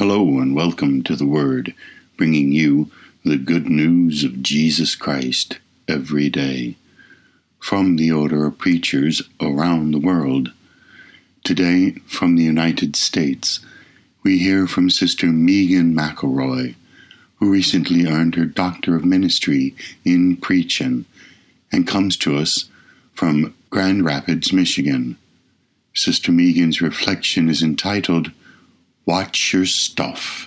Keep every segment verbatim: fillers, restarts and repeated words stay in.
Hello and welcome to The Word, bringing you the good news of Jesus Christ every day. From the order of preachers around the world. Today, from the United States, we hear from Sister Megan McElroy, who recently earned her Doctor of Ministry in Preaching, and comes to us from Grand Rapids, Michigan. Sister Megan's reflection is entitled, Watch Your Stuff.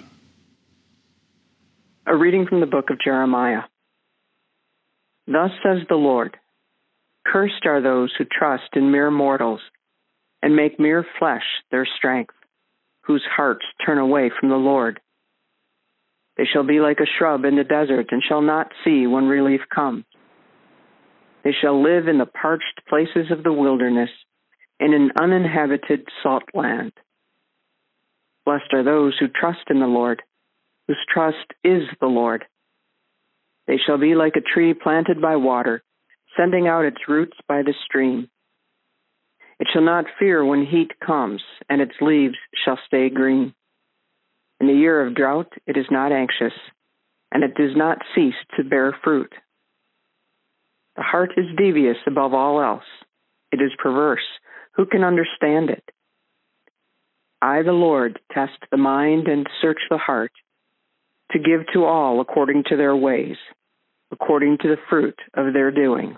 A reading from the book of Jeremiah. Thus says the Lord, Cursed are those who trust in mere mortals and make mere flesh their strength, whose hearts turn away from the Lord. They shall be like a shrub in the desert and shall not see when relief comes. They shall live in the parched places of the wilderness, in an uninhabited salt land. Blessed are those who trust in the Lord, whose trust is the Lord. They shall be like a tree planted by water, sending out its roots by the stream. It shall not fear when heat comes, and its leaves shall stay green. In the year of drought it is not anxious, and it does not cease to bear fruit. The heart is devious above all else. It is perverse. Who can understand it? I, the Lord, test the mind and search the heart, to give to all according to their ways, according to the fruit of their doings.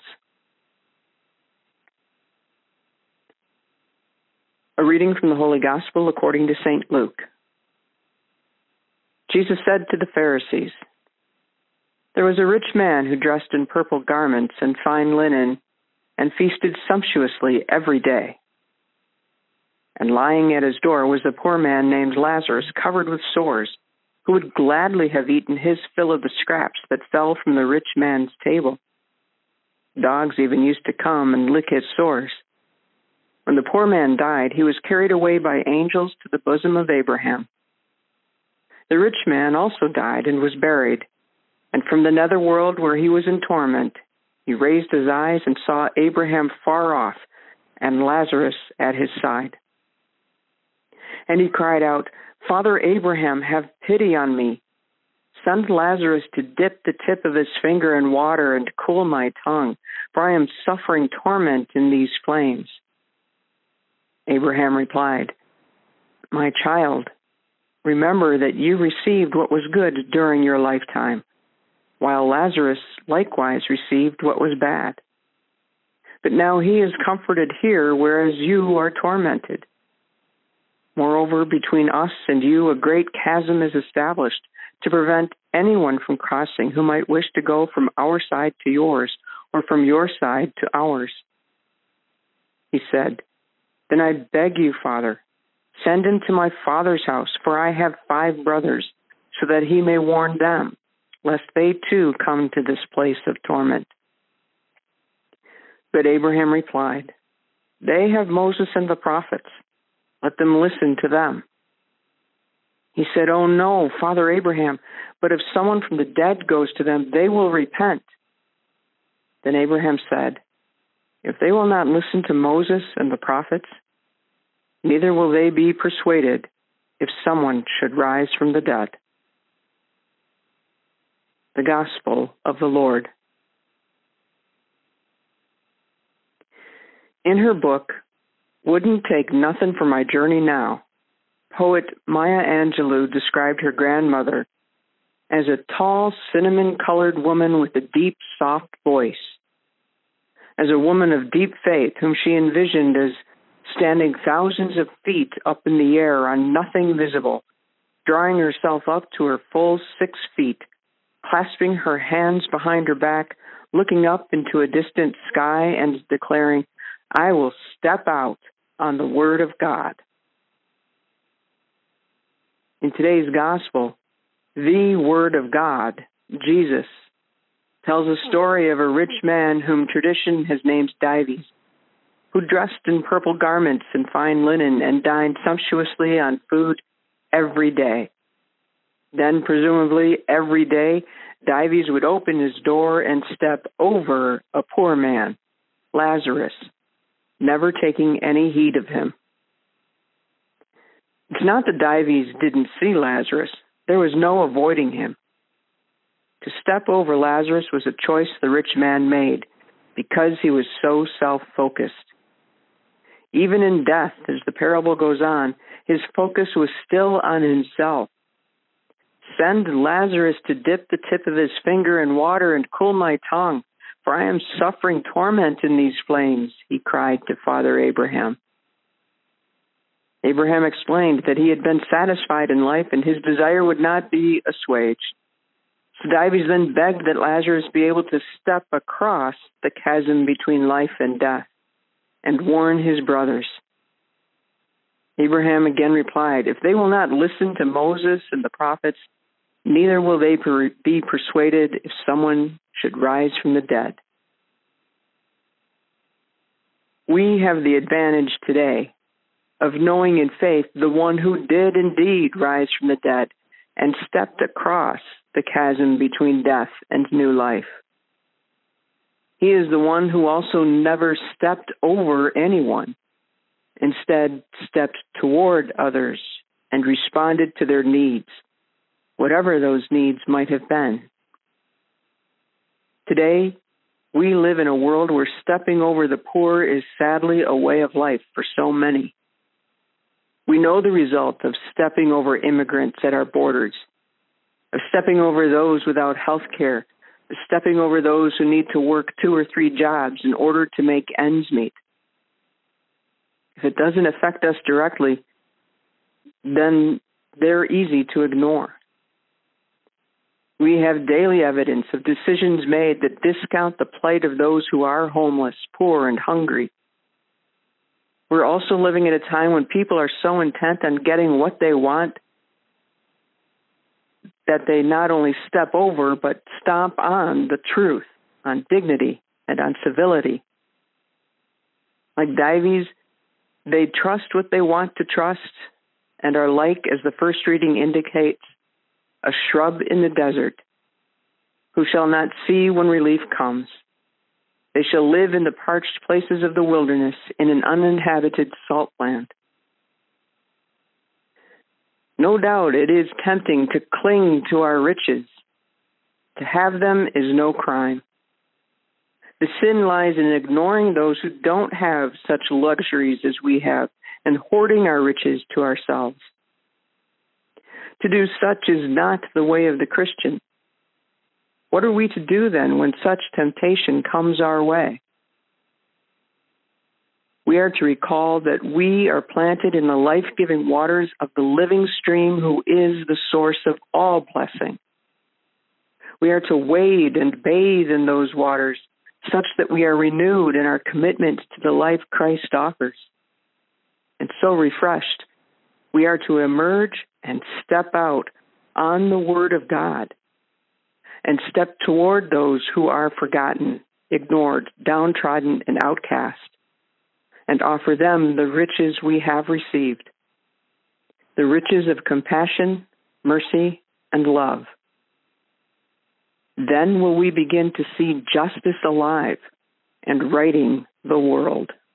A reading from the Holy Gospel according to Saint Luke. Jesus said to the Pharisees, There was a rich man who dressed in purple garments and fine linen, and feasted sumptuously every day. And lying at his door was a poor man named Lazarus, covered with sores, who would gladly have eaten his fill of the scraps that fell from the rich man's table. Dogs even used to come and lick his sores. When the poor man died, he was carried away by angels to the bosom of Abraham. The rich man also died and was buried, and from the netherworld where he was in torment, he raised his eyes and saw Abraham far off and Lazarus at his side. And he cried out, Father Abraham, have pity on me. Send Lazarus to dip the tip of his finger in water and cool my tongue, for I am suffering torment in these flames. Abraham replied, My child, remember that you received what was good during your lifetime, while Lazarus likewise received what was bad. But now he is comforted here, whereas you are tormented. Moreover, between us and you, a great chasm is established to prevent anyone from crossing who might wish to go from our side to yours, or from your side to ours. He said, Then I beg you, Father, send him to my father's house, for I have five brothers, so that he may warn them, lest they too come to this place of torment. But Abraham replied, They have Moses and the prophets. Let them listen to them. He said, Oh no, Father Abraham, but if someone from the dead goes to them, they will repent. Then Abraham said, If they will not listen to Moses and the prophets, neither will they be persuaded if someone should rise from the dead. The Gospel of the Lord. In her book, Wouldn't Take Nothing for My Journey Now, poet Maya Angelou described her grandmother as a tall, cinnamon-colored woman with a deep, soft voice, as a woman of deep faith whom she envisioned as standing thousands of feet up in the air on nothing visible, drawing herself up to her full six feet, clasping her hands behind her back, looking up into a distant sky and declaring, I will step out on the Word of God. In today's Gospel, the Word of God, Jesus, tells a story of a rich man whom tradition has named Dives, who dressed in purple garments and fine linen and dined sumptuously on food every day. Then, presumably, every day, Dives would open his door and step over a poor man, Lazarus, never taking any heed of him. It's not that Dives didn't see Lazarus. There was no avoiding him. To step over Lazarus was a choice the rich man made because he was so self-focused. Even in death, as the parable goes on, his focus was still on himself. Send Lazarus to dip the tip of his finger in water and cool my tongue, for I am suffering torment in these flames, he cried to Father Abraham. Abraham explained that he had been satisfied in life and his desire would not be assuaged. So Dives then begged that Lazarus be able to step across the chasm between life and death and warn his brothers. Abraham again replied, if they will not listen to Moses and the prophets, neither will they per- be persuaded if someone should rise from the dead. We have the advantage today of knowing in faith the one who did indeed rise from the dead and stepped across the chasm between death and new life. He is the one who also never stepped over anyone, instead stepped toward others and responded to their needs, whatever those needs might have been. Today, we live in a world where stepping over the poor is sadly a way of life for so many. We know the result of stepping over immigrants at our borders, of stepping over those without health care, of stepping over those who need to work two or three jobs in order to make ends meet. If it doesn't affect us directly, then they're easy to ignore. We have daily evidence of decisions made that discount the plight of those who are homeless, poor, and hungry. We're also living at a time when people are so intent on getting what they want that they not only step over, but stomp on the truth, on dignity, and on civility. Like Dives, they trust what they want to trust and are like, as the first reading indicates, a shrub in the desert, who shall not see when relief comes. They shall live in the parched places of the wilderness in an uninhabited salt land. No doubt it is tempting to cling to our riches. To have them is no crime. The sin lies in ignoring those who don't have such luxuries as we have and hoarding our riches to ourselves. To do such is not the way of the Christian. What are we to do then when such temptation comes our way? We are to recall that we are planted in the life-giving waters of the living stream who is the source of all blessing. We are to wade and bathe in those waters such that we are renewed in our commitment to the life Christ offers. And so refreshed, we are to emerge and step out on the Word of God and step toward those who are forgotten, ignored, downtrodden, and outcast, and offer them the riches we have received, the riches of compassion, mercy, and love. Then will we begin to see justice alive and righting the world.